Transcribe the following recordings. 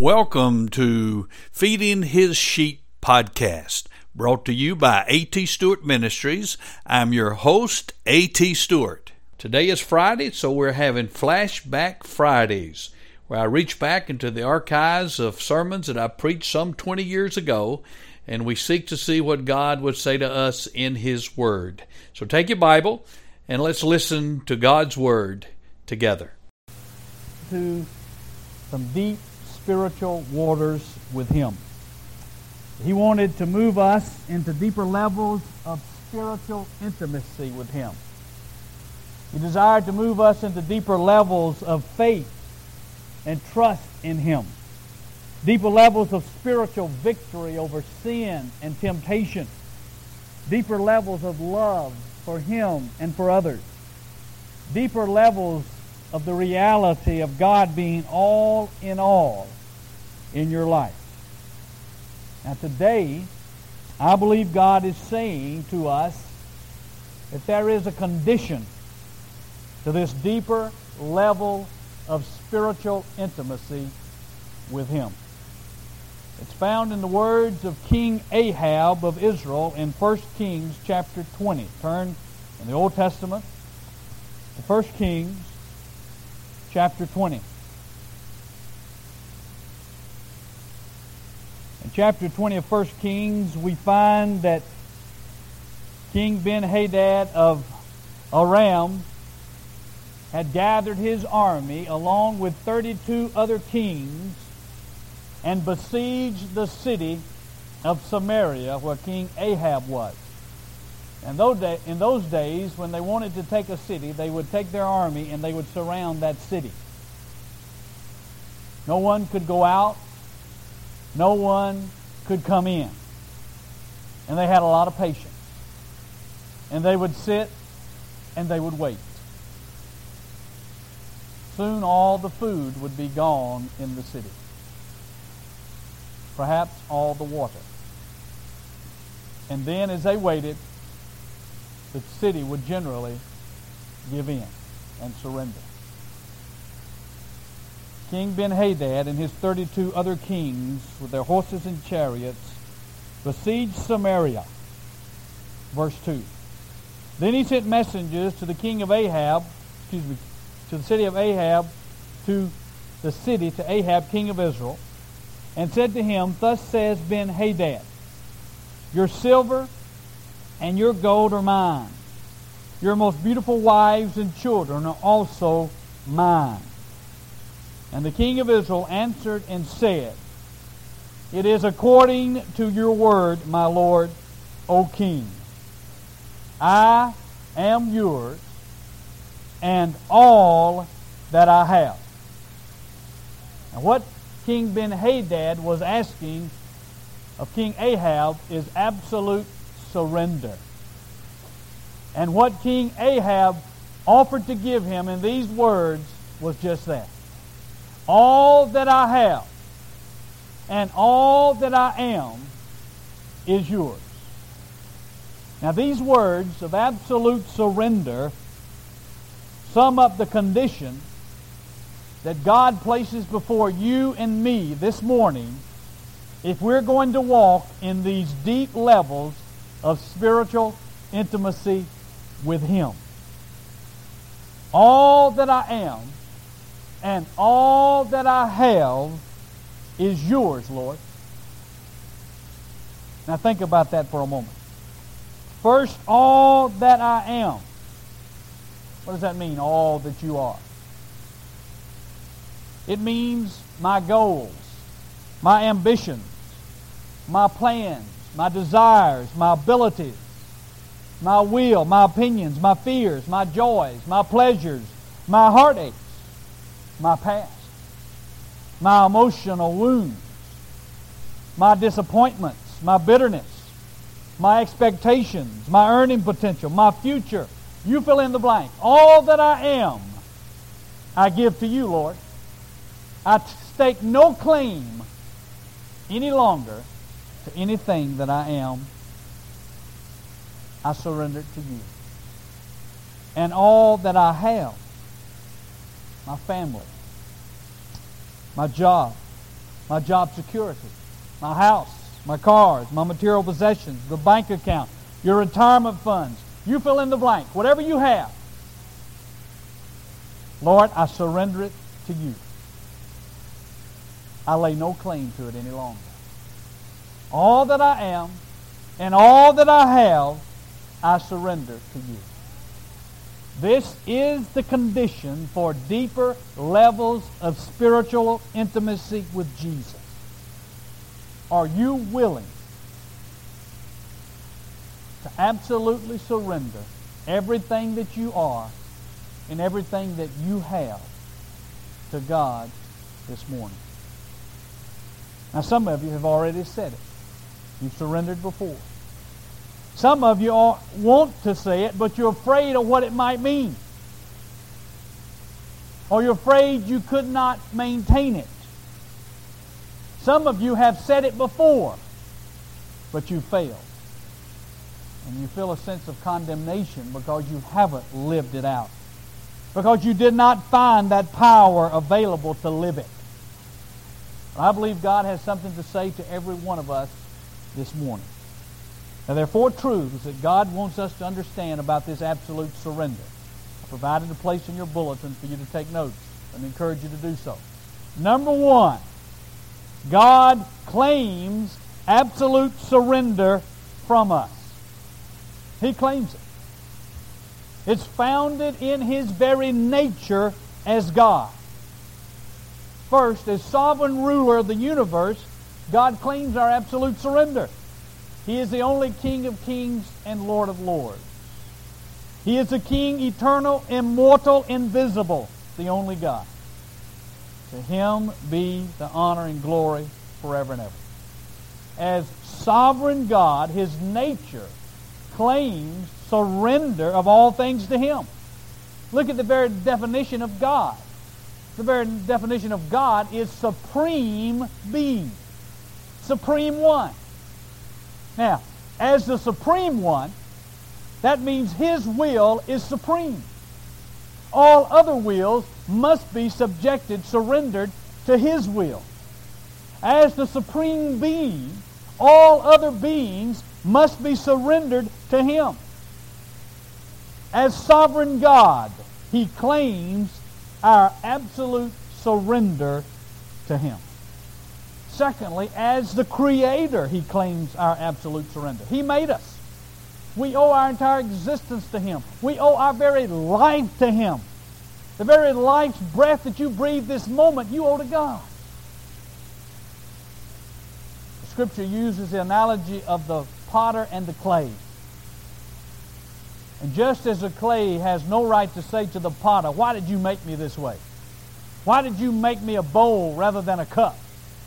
Welcome to Feeding His Sheep podcast, brought to you by A.T. Stewart Ministries. I'm your host, A.T. Stewart. Today is Friday, so we're having Flashback Fridays, where I reach back into the archives of sermons that I preached some 20 years ago, and we seek to see what God would say to us in His Word. So take your Bible, and let's listen to God's Word together. To some deep spiritual waters with Him. He wanted to move us into deeper levels of spiritual intimacy with Him. He desired to move us into deeper levels of faith and trust in Him. Deeper levels of spiritual victory over sin and temptation. Deeper levels of love for Him and for others. Deeper levels of the reality of God being all in your life. Now today, I believe God is saying to us that there is a condition to this deeper level of spiritual intimacy with Him. It's found in the words of King Ahab of Israel in 1 Kings chapter 20. Turn in the Old Testament to 1 Kings chapter 20. In chapter 20 of 1 Kings, we find that King Ben-Hadad of Aram had gathered his army along with 32 other kings and besieged the city of Samaria where King Ahab was. And in those days, when they wanted to take a city, they would take their army and they would surround that city. No one could go out. No one could come in. And they had a lot of patience. And they would sit and they would wait. Soon all the food would be gone in the city. Perhaps all the water. And then as they waited, the city would generally give in and surrender. King Ben-Hadad and his 32 other kings with their horses and chariots besieged Samaria. Verse 2. Then he sent messengers to the king of Ahab, to the city of Ahab, to Ahab, king of Israel, and said to him, Thus says Ben-Hadad, Your silver and your gold are mine. Your most beautiful wives and children are also mine. And the king of Israel answered and said, It is according to your word, my lord, O king. I am yours, and all that I have. Now what King Ben-Hadad was asking of King Ahab is absolute surrender. And what King Ahab offered to give him in these words was just that. All that I have and all that I am is yours. Now these words of absolute surrender sum up the condition that God places before you and me this morning if we're going to walk in these deep levels of spiritual intimacy with Him. All that I am and all that I have is yours, Lord. Now think about that for a moment. First, all that I am. What does that mean, all that you are? It means my goals, my ambitions, my plans, my desires, my abilities, my will, my opinions, my fears, my joys, my pleasures, my heartaches, my past, my emotional wounds, my disappointments, my bitterness, my expectations, my earning potential, my future. You fill in the blank. All that I am, I give to you, Lord. I stake no claim any longer to anything that I am. I surrender it to you. And all that I have, my family, my job, my job security, my house, my cars, my material possessions, the bank account, your retirement funds. You fill in the blank. Whatever you have. Lord, I surrender it to you. I lay no claim to it any longer. All that I am and all that I have, I surrender to you. This is the condition for deeper levels of spiritual intimacy with Jesus. Are you willing to absolutely surrender everything that you are and everything that you have to God this morning? Now, some of you have already said it. You've surrendered before. Some of you want to say it, but you're afraid of what it might mean. Or you're afraid you could not maintain it. Some of you have said it before, but you failed. And you feel a sense of condemnation because you haven't lived it out. Because you did not find that power available to live it. I believe God has something to say to every one of us this morning. Now, there are 4 truths that God wants us to understand about this absolute surrender. I provided a place in your bulletin for you to take notes. Let me encourage you to do so. Number 1, God claims absolute surrender from us. He claims it. It's founded in His very nature as God. First, as sovereign ruler of the universe, God claims our absolute surrender. He is the only King of kings and Lord of lords. He is the King, eternal, immortal, invisible, the only God. To Him be the honor and glory forever and ever. As sovereign God, His nature claims surrender of all things to Him. Look at the very definition of God. The very definition of God is supreme being. Supreme one. Now, as the supreme one, that means His will is supreme. All other wills must be subjected, surrendered to His will. As the supreme being, all other beings must be surrendered to Him. As sovereign God, He claims our absolute surrender to Him. Secondly, as the Creator, He claims our absolute surrender. He made us. We owe our entire existence to Him. We owe our very life to Him. The very life's breath that you breathe this moment, you owe to God. The Scripture uses the analogy of the potter and the clay. And just as the clay has no right to say to the potter, "Why did you make me this way? Why did you make me a bowl rather than a cup?"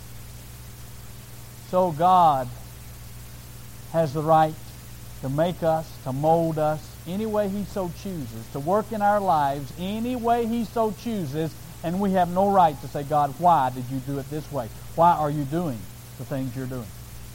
So God has the right to make us, to mold us any way He so chooses, to work in our lives any way He so chooses, and we have no right to say, "God, why did you do it this way? Why are you doing the things you're doing?"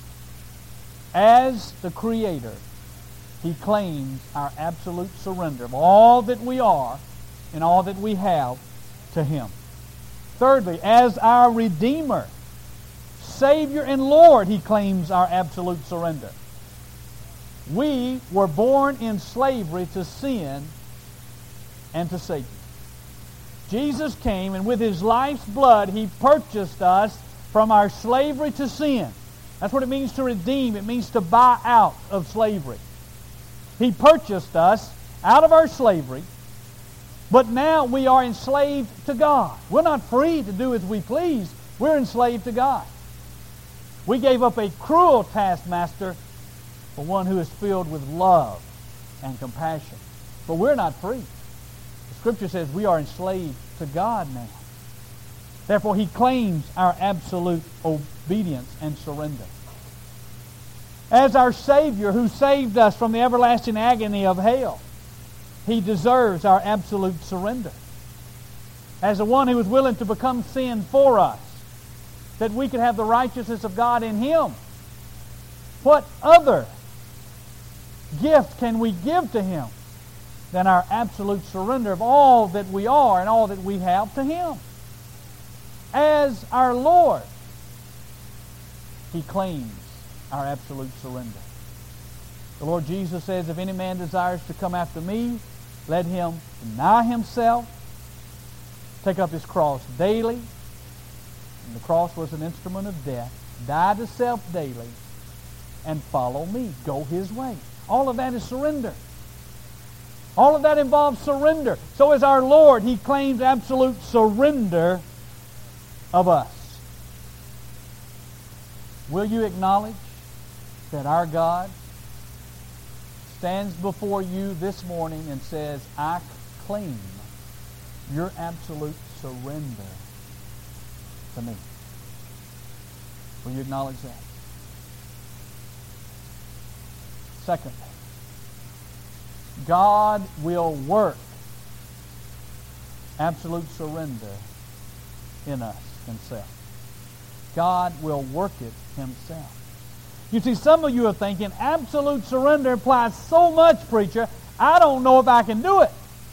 As the Creator, He claims our absolute surrender of all that we are and all that we have to Him. Thirdly, as our Redeemer, Savior, and Lord, He claims our absolute surrender. We were born in slavery to sin and to Satan. Jesus came, and with His life's blood, He purchased us from our slavery to sin. That's what it means to redeem. It means to buy out of slavery. He purchased us out of our slavery, but now we are enslaved to God. We're not free to do as we please. We're enslaved to God. We gave up a cruel taskmaster for one who is filled with love and compassion. But we're not free. The Scripture says we are enslaved to God now. Therefore, He claims our absolute obedience and surrender. As our Savior who saved us from the everlasting agony of hell, He deserves our absolute surrender. As the one who was willing to become sin for us, that we could have the righteousness of God in Him. What other gift can we give to Him than our absolute surrender of all that we are and all that we have to Him? As our Lord, He claims our absolute surrender. The Lord Jesus says, if any man desires to come after me, let him deny himself, take up his cross daily. And the cross was an instrument of death. Die to self daily and follow me. Go His way. All of that is surrender. All of that involves surrender. So is our Lord. He claims absolute surrender of us. Will you acknowledge that our God stands before you this morning and says, I claim your absolute surrender to me? Will you acknowledge that? Secondly, God will work absolute surrender in us Himself. God will work it Himself. You see, some of you are thinking, absolute surrender implies so much, preacher, I don't know if I can do it.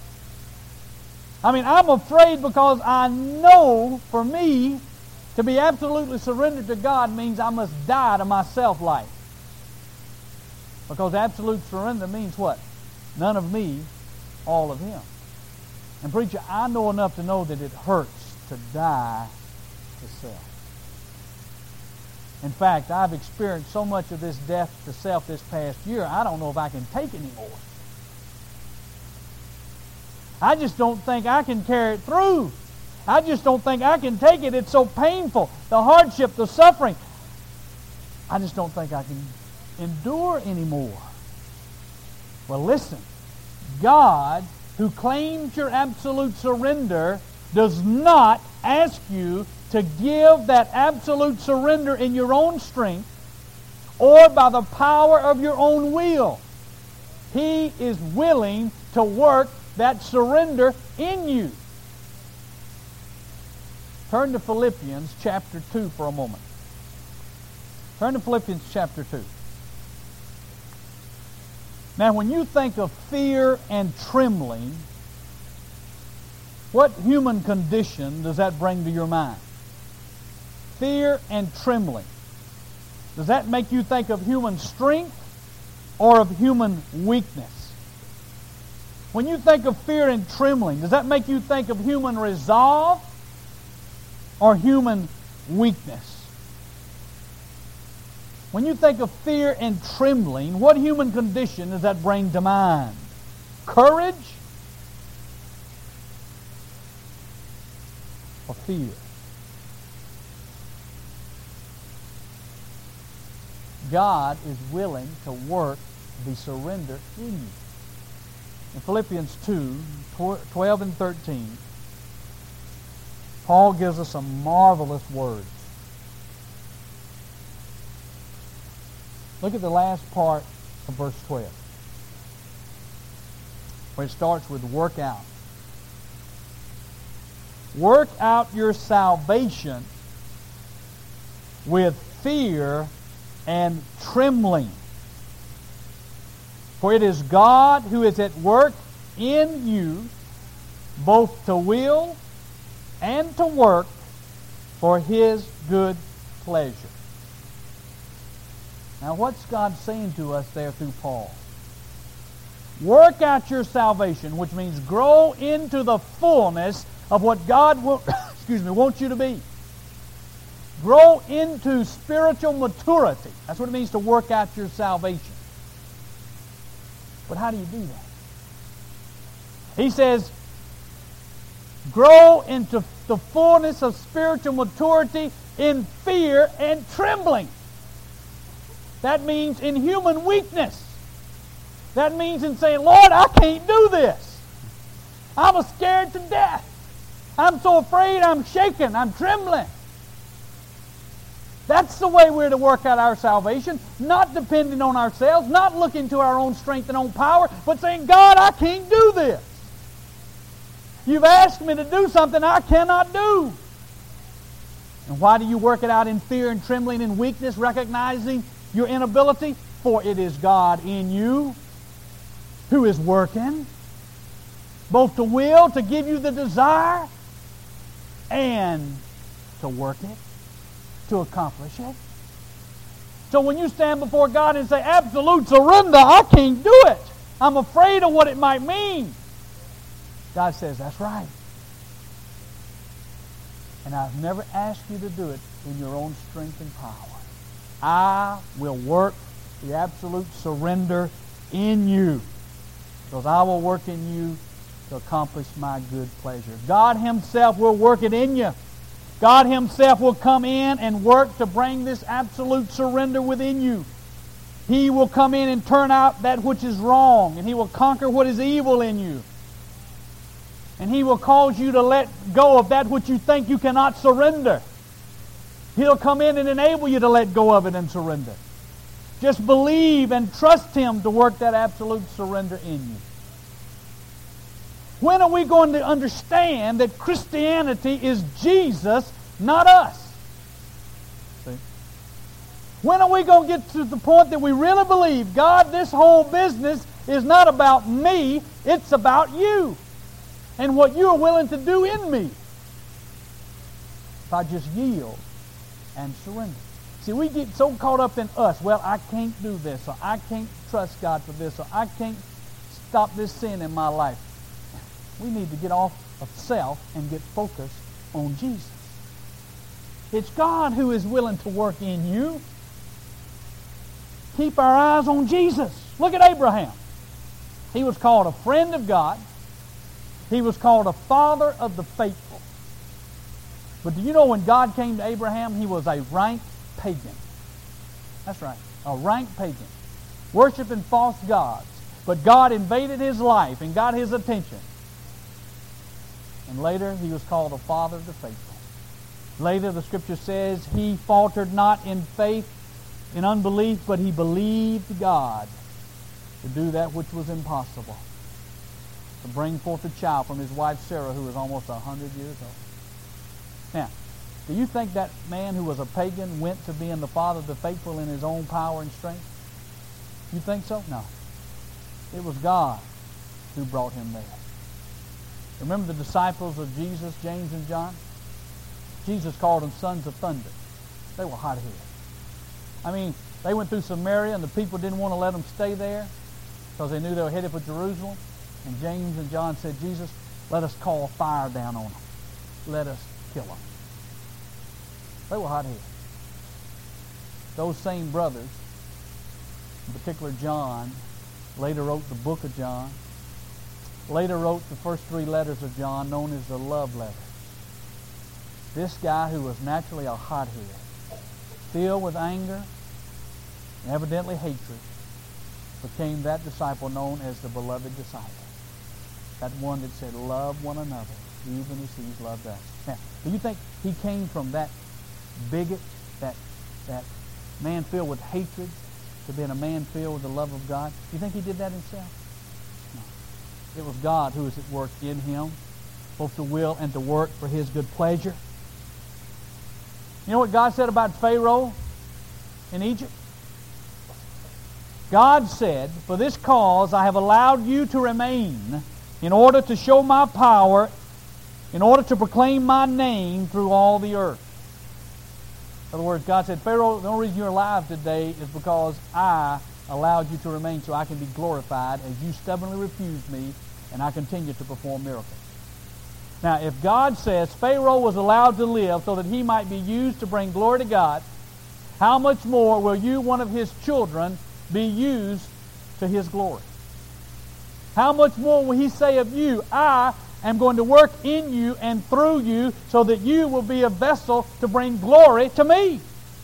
I mean, I'm afraid because I know for me to be absolutely surrendered to God means I must die to my self-life. Because absolute surrender means what? None of me, all of Him. And preacher, I know enough to know that it hurts to die to self. In fact, I've experienced so much of this death to self this past year, I don't know if I can take anymore. I just don't think I can carry it through. I just don't think I can take it. It's so painful. The hardship, the suffering. I just don't think I can endure anymore. Well, listen. God, who claims your absolute surrender, does not ask you to give that absolute surrender in your own strength or by the power of your own will. He is willing to work that surrender in you. Turn to Philippians chapter 2 for a moment. Turn to Philippians chapter 2. Now, when you think of fear and trembling, what human condition does that bring to your mind? Fear and trembling. Does that make you think of human strength or of human weakness? When you think of fear and trembling, does that make you think of human resolve or human weakness? When you think of fear and trembling, what human condition does that bring to mind? Courage or fear? God is willing to work the surrender in you. In Philippians 2, 12 and 13, Paul gives us some marvelous words. Look at the last part of verse 12, where it starts with work out. Work out your salvation with fear and trembling. For it is God who is at work in you, both to will and to work for His good pleasure. Now, what's God saying to us there through Paul? Work out your salvation, which means grow into the fullness of what God wants you to be. Grow into spiritual maturity. That's what it means to work out your salvation. But how do you do that? He says, grow into the fullness of spiritual maturity in fear and trembling. That means in human weakness. That means in saying, Lord, I can't do this. I'm scared to death. I'm so afraid, I'm shaking, I'm trembling. That's the way we're to work out our salvation, not depending on ourselves, not looking to our own strength and own power, but saying, God, I can't do this. You've asked me to do something I cannot do. And why do you work it out in fear and trembling and weakness, recognizing your inability? For it is God in you who is working, both to will, to give you the desire, and to work it, to accomplish it. So when you stand before God and say, absolute surrender, I can't do it. I'm afraid of what it might mean. God says, that's right. And I've never asked you to do it in your own strength and power. I will work the absolute surrender in you, because I will work in you to accomplish my good pleasure. God Himself will work it in you. God Himself will come in and work to bring this absolute surrender within you. He will come in and turn out that which is wrong, and He will conquer what is evil in you. And He will cause you to let go of that which you think you cannot surrender. He'll come in and enable you to let go of it and surrender. Just believe and trust Him to work that absolute surrender in you. When are we going to understand that Christianity is Jesus, not us? See? When are we going to get to the point that we really believe, God, this whole business is not about me, it's about you and what you are willing to do in me if I just yield and surrender. See, we get so caught up in us. Well, I can't do this, or I can't trust God for this, or I can't stop this sin in my life. We need to get off of self and get focused on Jesus. It's God who is willing to work in you. Keep our eyes on Jesus. Look at Abraham. He was called a friend of God. He was called a father of the faithful. But do you know when God came to Abraham, he was a rank pagan. That's right, a rank pagan. Worshiping false gods. But God invaded his life and got his attention. And later he was called a father of the faithful. Later the Scripture says he faltered not in faith, in unbelief, but he believed God to do that which was impossible. To bring forth a child from his wife Sarah, who was almost 100 years old. Now, do you think that man who was a pagan went to being the father of the faithful in his own power and strength? You think so? No. It was God who brought him there. Remember the disciples of Jesus, James and John? Jesus called them sons of thunder. They were hot-headed. I mean, they went through Samaria and the people didn't want to let them stay there because they knew they were headed for Jerusalem. And James and John said, Jesus, let us call fire down on them. Let us kill them. They were hot-headed. Those same brothers, in particular John, later wrote the book of John, later wrote the first 3 letters of John, known as the love letters. This guy who was naturally a hothead, filled with anger and evidently hatred, became that disciple known as the beloved disciple. That one that said, love one another, even as He's loved us. Now, do you think he came from that bigot, that man filled with hatred, to being a man filled with the love of God? Do you think he did that himself? No. It was God who was at work in him, both to will and to work for His good pleasure. You know what God said about Pharaoh in Egypt? God said, for this cause I have allowed you to remain, in order to show my power, in order to proclaim my name through all the earth. In other words, God said, Pharaoh, the only reason you're alive today is because I allowed you to remain so I can be glorified as you stubbornly refused me and I continue to perform miracles. Now, if God says Pharaoh was allowed to live so that he might be used to bring glory to God, how much more will you, one of His children, be used to His glory? How much more will He say of you, I am going to work in you and through you so that you will be a vessel to bring glory to me?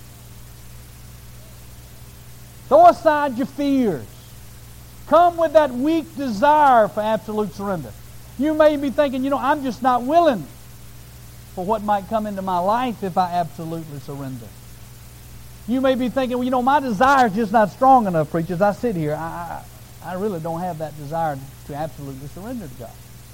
Throw aside your fears. Come with that weak desire for absolute surrender. You may be thinking, I'm just not willing for what might come into my life if I absolutely surrender. You may be thinking, my desire is just not strong enough, preachers. I sit here. I really don't have that desire to absolutely surrender to God.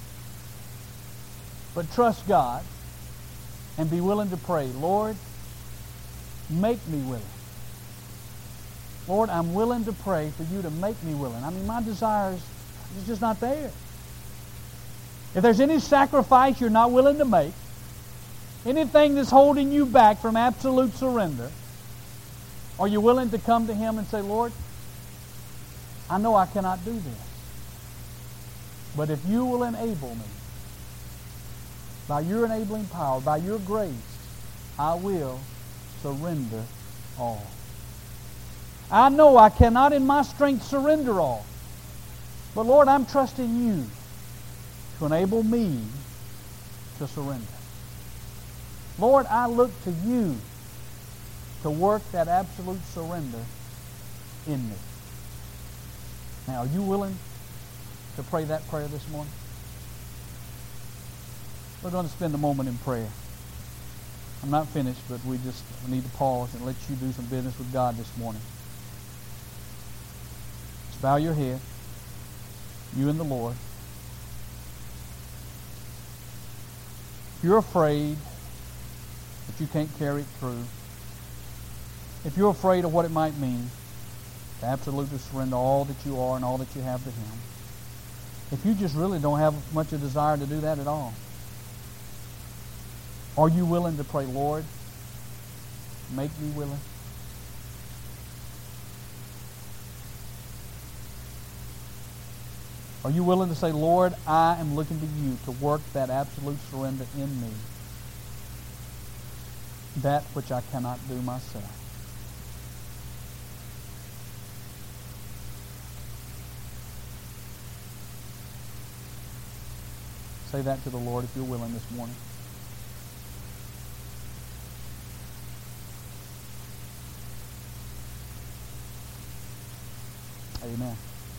But trust God and be willing to pray, Lord, make me willing. Lord, I'm willing to pray for you to make me willing. I mean, my desire is just not there. If there's any sacrifice you're not willing to make, anything that's holding you back from absolute surrender, Are you willing to come to Him and say, Lord, I know I cannot do this, but if you will enable me, by your enabling power, by your grace, I will surrender all. I know I cannot in my strength surrender all, but Lord, I'm trusting you to enable me to surrender. Lord, I look to you to work that absolute surrender in me. Now, are you willing to pray that prayer this morning? We're going to spend a moment in prayer. I'm not finished, but we need to pause and let you do some business with God this morning. Just bow your head, you and the Lord. If you're afraid that you can't carry it through, if you're afraid of what it might mean to absolutely surrender all that you are and all that you have to Him, if you just really don't have much of a desire to do that at all, are you willing to pray, Lord, make me willing? Are you willing to say, Lord, I am looking to you to work that absolute surrender in me, that which I cannot do myself? Say that to the Lord if you're willing this morning. Amen.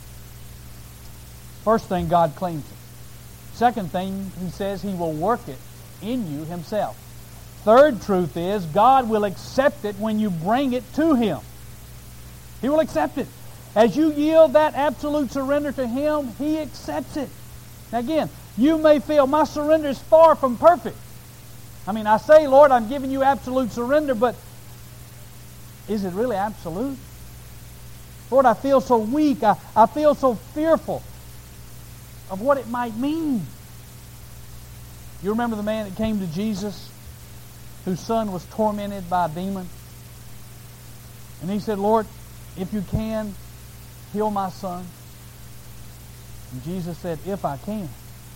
First thing, God claims it. Second thing, He says He will work it in you Himself. Third truth is, God will accept it when you bring it to Him. He will accept it. As you yield that absolute surrender to Him, He accepts it. Now again, you may feel, my surrender is far from perfect. I mean, I say, Lord, I'm giving you absolute surrender, but is it really absolute? Lord, I feel so weak. I feel so fearful of what it might mean. You remember the man that came to Jesus, whose son was tormented by a demon? And he said, Lord, if you can, heal my son. And Jesus said, if I can.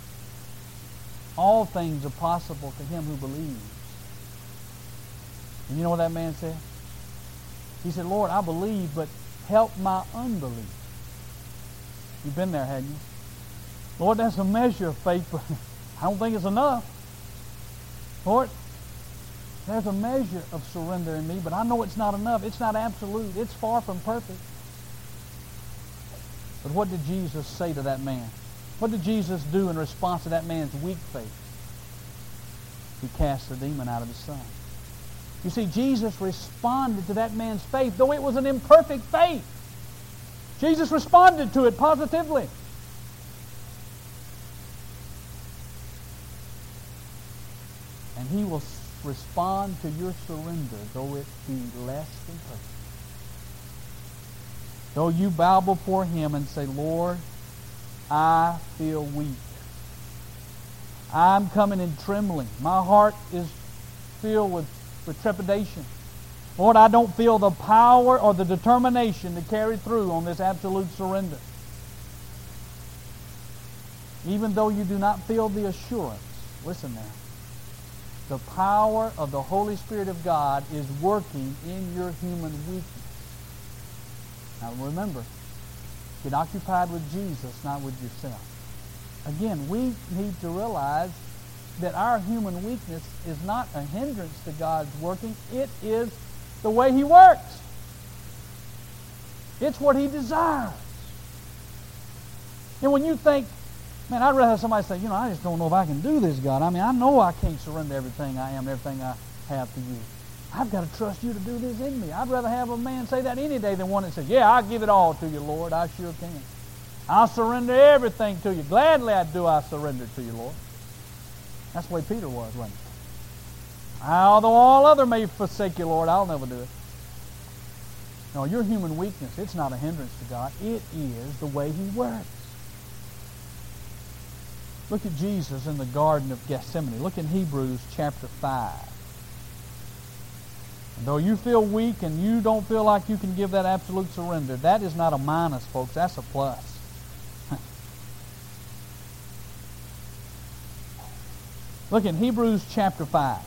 All things are possible to him who believes. And you know what that man said? He said, Lord, I believe, but help my unbelief. You've been there, hadn't you? Lord, that's a measure of faith, but I don't think it's enough. Lord, there's a measure of surrender in me, but I know it's not enough. It's not absolute. It's far from perfect. But what did Jesus say to that man? What did Jesus do in response to that man's weak faith? He cast the demon out of his son. You see, Jesus responded to that man's faith, though it was an imperfect faith. Jesus responded to it positively. And He will respond to your surrender, though it be less than perfect. Though you bow before Him and say, Lord, I feel weak. I'm coming in trembling. My heart is filled with trepidation. Lord, I don't feel the power or the determination to carry through on this absolute surrender. Even though you do not feel the assurance, listen now, the power of the Holy Spirit of God is working in your human weakness. Now remember, get occupied with Jesus, not with yourself. Again, we need to realize that our human weakness is not a hindrance to God's working. It is the way He works. It's what He desires. And when you think, man, I'd rather have somebody say, I just don't know if I can do this, God. I mean, I know I can't surrender everything I am, everything I have to you. I've got to trust you to do this in me. I'd rather have a man say that any day than one that says, yeah, I'll give it all to you, Lord. I sure can. I'll surrender everything to you. Gladly I surrender to you, Lord. That's the way Peter was, wasn't he? Although all other may forsake you, Lord, I'll never do it. No, your human weakness, it's not a hindrance to God. It is the way He works. Look at Jesus in the Garden of Gethsemane. Look in Hebrews chapter 5. And though you feel weak and you don't feel like you can give that absolute surrender, that is not a minus, folks. That's a plus. Look in Hebrews chapter 5.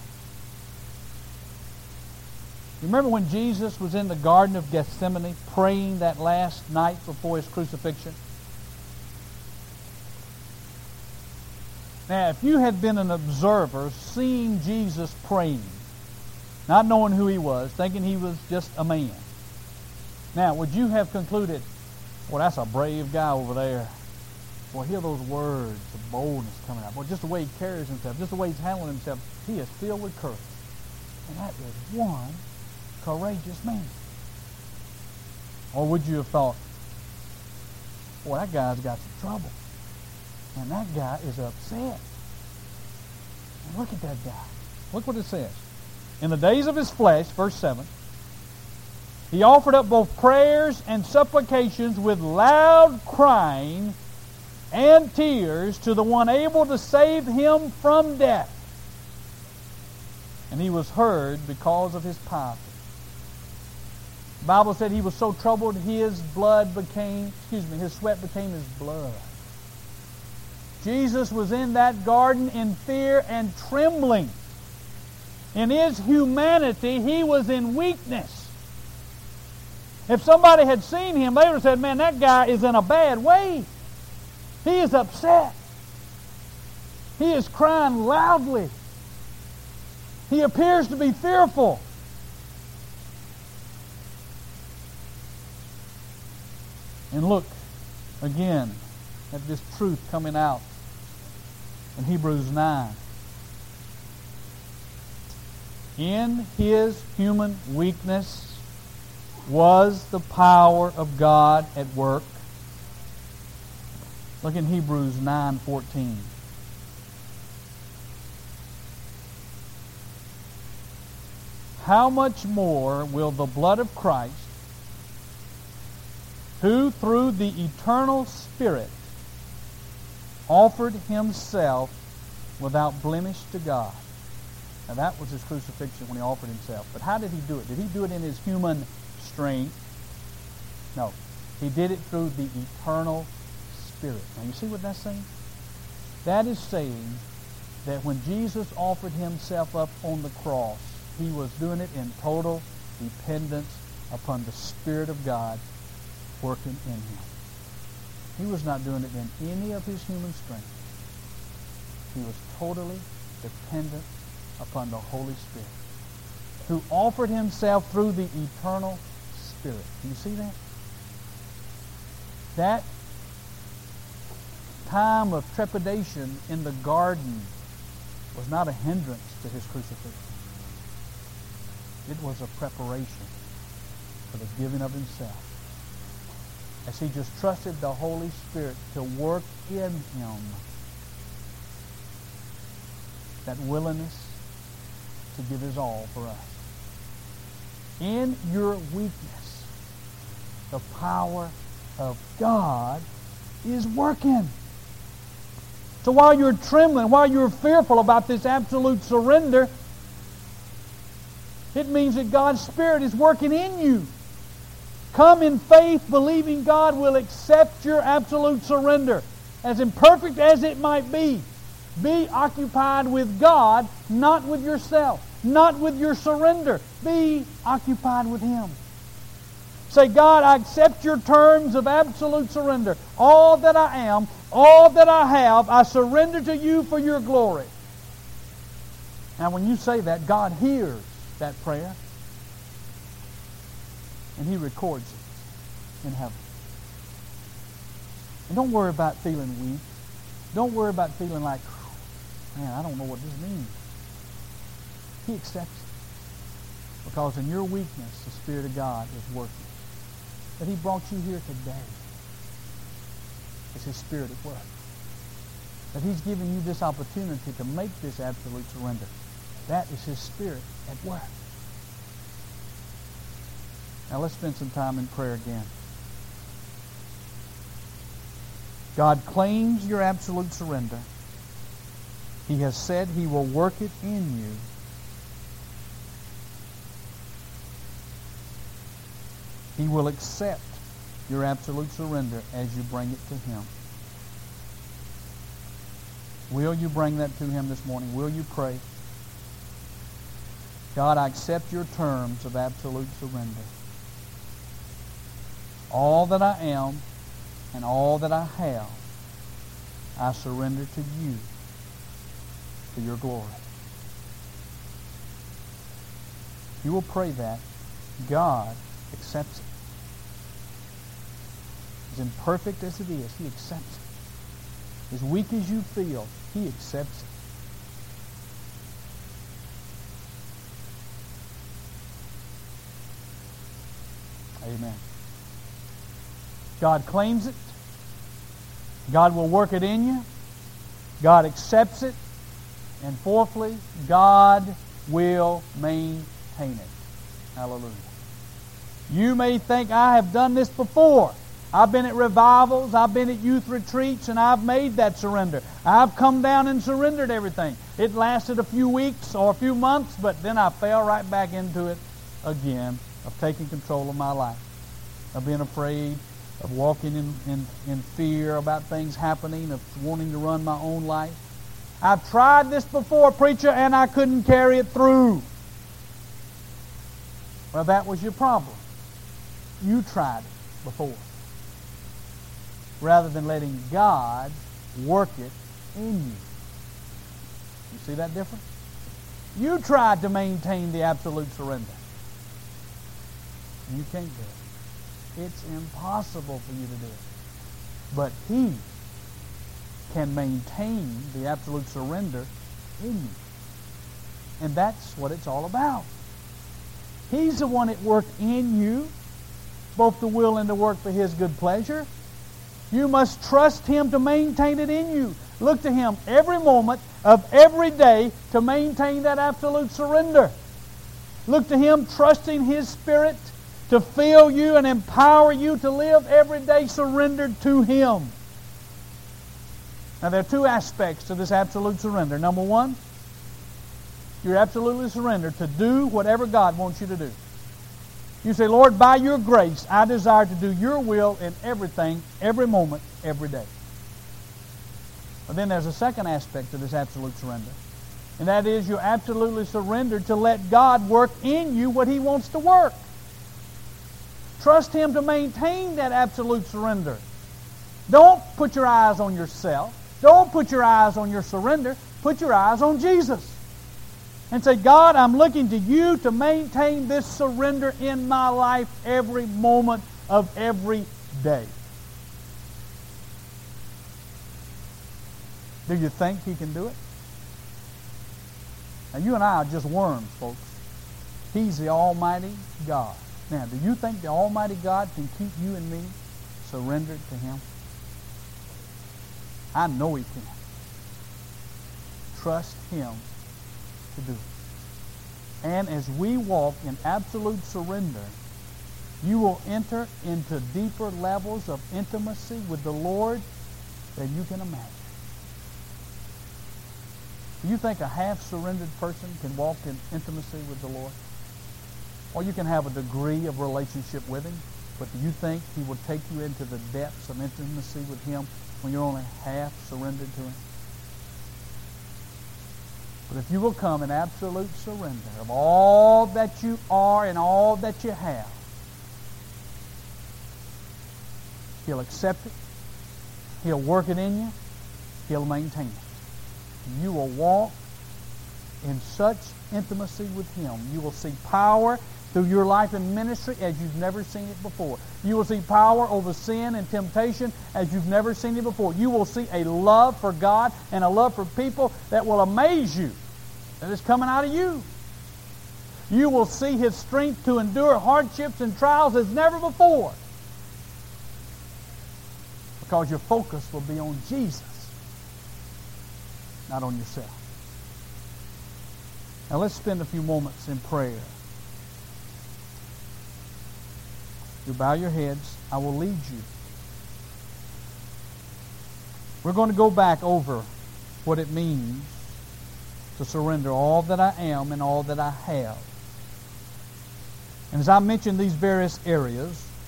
You remember when Jesus was in the Garden of Gethsemane praying that last night before His crucifixion? Now, if you had been an observer seeing Jesus praying, not knowing who He was, thinking He was just a man, now, would you have concluded, well, that's a brave guy over there. Well, hear those words, the boldness coming out. Well, just the way he carries himself, just the way he's handling himself, he is filled with courage. And that is one courageous man. Or would you have thought, boy, that guy's got some trouble. And that guy is upset. And look at that guy. Look what it says. In the days of his flesh, verse 7, he offered up both prayers and supplications with loud crying and tears to the one able to save him from death. And he was heard because of his piety. The Bible said he was so troubled his sweat became his blood. Jesus was in that garden in fear and trembling. In His humanity, He was in weakness. If somebody had seen Him, they would have said, man, that guy is in a bad way. He is upset. He is crying loudly. He appears to be fearful. And look again at this truth coming out in Hebrews 9. In His human weakness was the power of God at work. Look in Hebrews 9:14. How much more will the blood of Christ, who through the eternal Spirit offered Himself without blemish to God. Now that was His crucifixion when He offered Himself. But how did He do it? Did He do it in His human strength? No. He did it through the eternal Spirit. Now you see what that's saying? That is saying that when Jesus offered Himself up on the cross, He was doing it in total dependence upon the Spirit of God working in Him. He was not doing it in any of His human strength. He was totally dependent upon the Holy Spirit, who offered Himself through the eternal Spirit. Do you see that? That time of trepidation in the garden was not a hindrance to His crucifixion. It was a preparation for the giving of Himself, as He just trusted the Holy Spirit to work in Him that willingness to give His all for us. In your weakness, the power of God is working. So while you're trembling, while you're fearful about this absolute surrender, it means that God's Spirit is working in you. Come in faith, believing God will accept your absolute surrender. As imperfect as it might be, be occupied with God, not with yourself, not with your surrender. Be occupied with Him. Say, God, I accept your terms of absolute surrender. All that I am, all that I have, I surrender to you for your glory. Now, when you say that, God hears that prayer, and He records it in heaven. And don't worry about feeling weak. Don't worry about feeling like, man, I don't know what this means. He accepts it. Because in your weakness, the Spirit of God is working. That He brought you here today. It's His Spirit at work. That He's given you this opportunity to make this absolute surrender. That is His Spirit at work. Now let's spend some time in prayer again. God claims your absolute surrender. He has said He will work it in you. He will accept your absolute surrender as you bring it to Him. Will you bring that to Him this morning? Will you pray? God, I accept your terms of absolute surrender. All that I am and all that I have, I surrender to you for your glory. You will pray that. God accepts it. As imperfect as it is, He accepts it. As weak as you feel, He accepts it. Amen. God claims it. God will work it in you. God accepts it. And fourthly, God will maintain it. Hallelujah. You may think, I have done this before. I've been at revivals, I've been at youth retreats, and I've made that surrender. I've come down and surrendered everything. It lasted a few weeks or a few months, but then I fell right back into it again, of taking control of my life, of being afraid, of walking in fear about things happening, of wanting to run my own life. I've tried this before, preacher, and I couldn't carry it through. Well, that was your problem. You tried it before, rather than letting God work it in you. You see that difference? You tried to maintain the absolute surrender. You can't do it. It's impossible for you to do it. But He can maintain the absolute surrender in you. And that's what it's all about. He's the one at work in you, both the will and the work for His good pleasure. You must trust Him to maintain it in you. Look to Him every moment of every day to maintain that absolute surrender. Look to Him trusting His Spirit to fill you and empower you to live every day surrendered to Him. Now there are two aspects to this absolute surrender. Number one, you're absolutely surrendered to do whatever God wants you to do. You say, Lord, by your grace, I desire to do your will in everything, every moment, every day. But then there's a second aspect to this absolute surrender. And that is you're absolutely surrendered to let God work in you what He wants to work. Trust Him to maintain that absolute surrender. Don't put your eyes on yourself. Don't put your eyes on your surrender. Put your eyes on Jesus. And say, God, I'm looking to you to maintain this surrender in my life every moment of every day. Do you think He can do it? Now, you and I are just worms, folks. He's the Almighty God. Now, do you think the Almighty God can keep you and me surrendered to Him? I know He can. Trust Him to do it. And as we walk in absolute surrender, you will enter into deeper levels of intimacy with the Lord than you can imagine. Do you think a half-surrendered person can walk in intimacy with the Lord? Or you can have a degree of relationship with Him, but do you think He will take you into the depths of intimacy with Him when you're only half surrendered to Him? But if you will come in absolute surrender of all that you are and all that you have, He'll accept it. He'll work it in you. He'll maintain it. You will walk in such intimacy with Him. You will see power through your life and ministry as you've never seen it before. You will see power over sin and temptation as you've never seen it before. You will see a love for God and a love for people that will amaze you. That is coming out of you. You will see His strength to endure hardships and trials as never before. Because your focus will be on Jesus, not on yourself. Now let's spend a few moments in prayer. You bow your heads. I will lead you. We're going to go back over what it means to surrender all that I am and all that I have. And as I mention these various areas,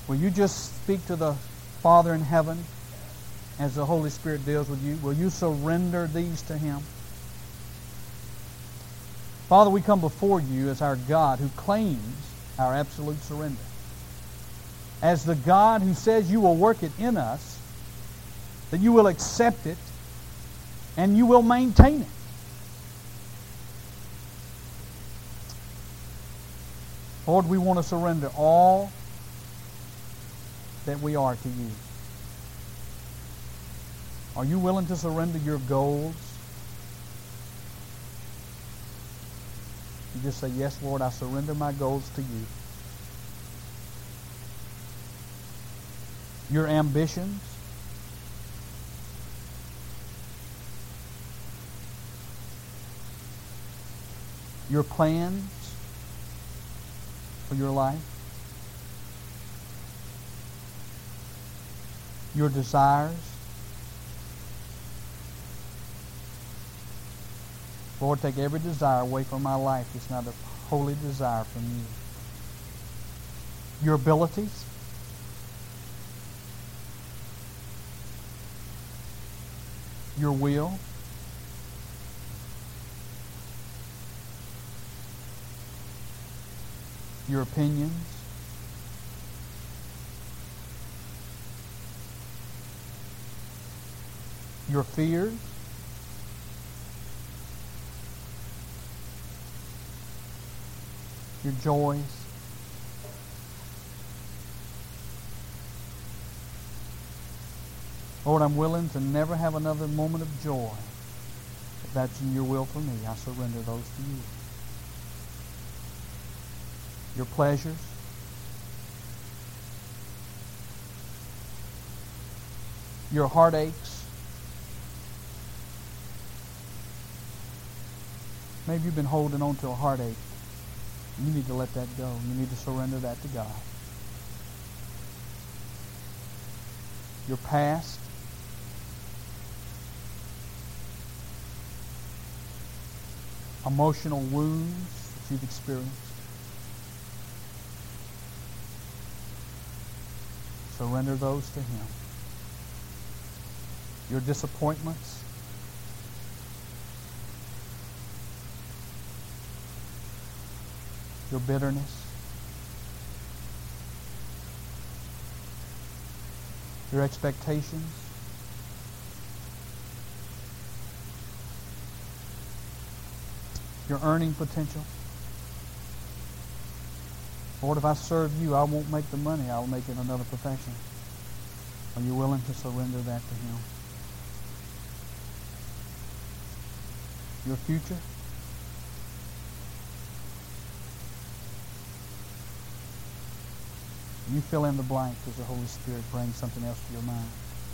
Will you just speak to the Father in heaven as the Holy Spirit deals with you? Will you surrender these to Him? Father, we come before you as our God who claims our absolute surrender. As the God who says you will work it in us, that you will accept it, and you will maintain it. Lord, we want to surrender all that we are to you. Are you willing to surrender your goals? You just say, yes, Lord, I surrender my goals to you. Your ambitions, your plans for your life, your desires. Lord, take every desire away from my life that's not a holy desire from you. Your abilities, your will, your opinions, your fears, your joys, Lord, I'm willing to never have another moment of joy. If that's in your will for me, I surrender those to you. Your pleasures, your heartaches. Maybe you've been holding on to a heartache. You need to let that go. You need to surrender that to God. Your past, emotional wounds that you've experienced. Surrender those to Him. Your disappointments, your bitterness, your expectations, your earning potential. Lord, if I serve you, I won't make the money. I will make it another profession. Are you willing to surrender that to Him? Your future? You fill in the blank as the Holy Spirit brings something else to your mind.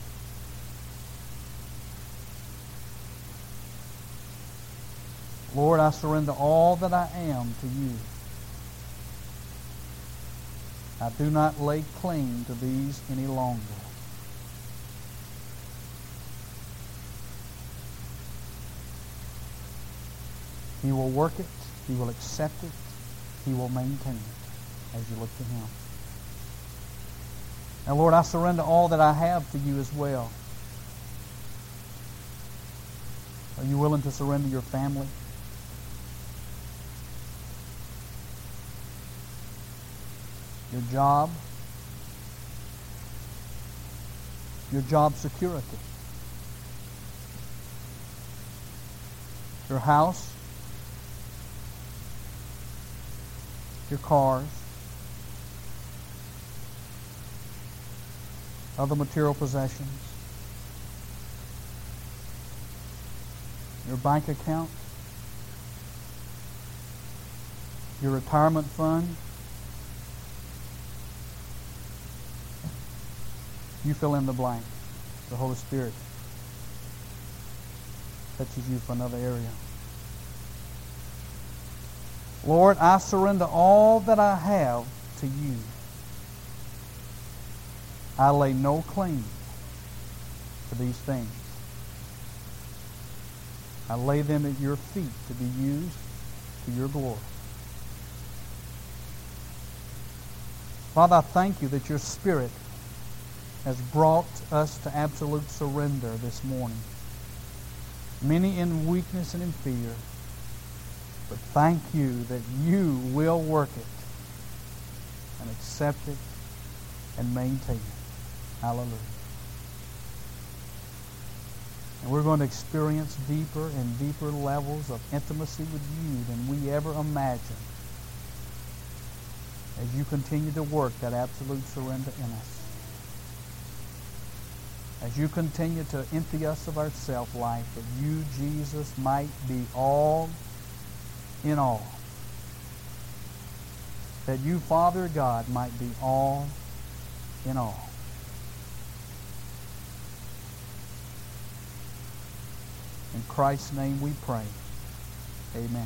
Lord, I surrender all that I am to you. I do not lay claim to these any longer. He will work it. He will accept it. He will maintain it as you look to Him. Now, Lord, I surrender all that I have to you as well. Are you willing to surrender your family? Your job? Your job security? Your house? Your cars? Other material possessions? Your bank account? Your retirement fund? You fill in the blank. The Holy Spirit touches you for another area. Lord, I surrender all that I have to you. I lay no claim to these things. I lay them at your feet to be used to your glory. Father, I thank you that your Spirit has brought us to absolute surrender this morning. Many in weakness and in fear. But thank you that you will work it and accept it and maintain it. Hallelujah. And we're going to experience deeper and deeper levels of intimacy with you than we ever imagined as you continue to work that absolute surrender in us. As you continue to empty us of our self-life, that you, Jesus, might be all in all. That you, Father God, might be all in all. In Christ's name we pray. Amen.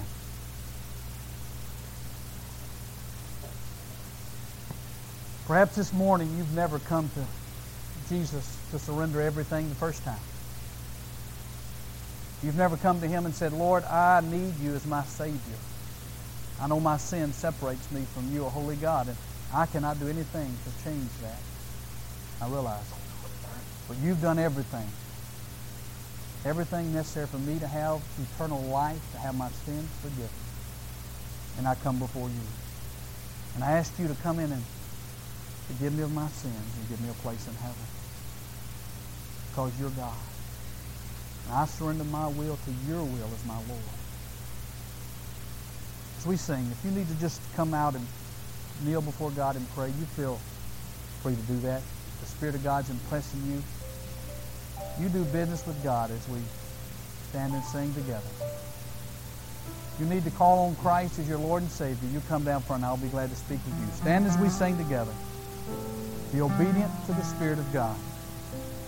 Perhaps this morning you've never come to Jesus to surrender everything the first time. You've never come to Him and said, Lord, I need you as my Savior. I know my sin separates me from you, a holy God, and I cannot do anything to change that. I realize. But you've done everything. Everything necessary for me to have eternal life, to have my sins forgiven. And I come before you. And I ask you to come in and forgive me of my sins and give me a place in heaven. Because you're God. And I surrender my will to your will as my Lord. As we sing, if you need to just come out and kneel before God and pray, you feel free to do that. The Spirit of God's impressing you. You do business with God as we stand and sing together. You need to call on Christ as your Lord and Savior. You come down front and I'll be glad to speak with you. Stand as we sing together. Be obedient to the Spirit of God.